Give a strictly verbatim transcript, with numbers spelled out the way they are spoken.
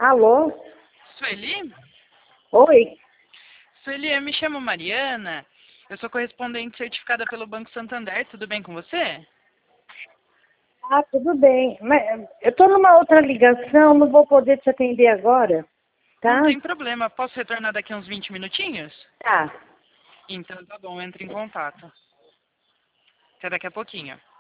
Alô? Sueli? Oi? Sueli, eu me chamo Mariana. Eu sou correspondente certificada pelo Banco Santander. Tudo bem com você? Ah, tudo bem. Mas eu estou numa outra ligação, não vou poder te atender agora, Não tá? tem problema. Posso retornar daqui a uns vinte minutinhos? Tá. Então tá bom, entre em contato. Até daqui a pouquinho.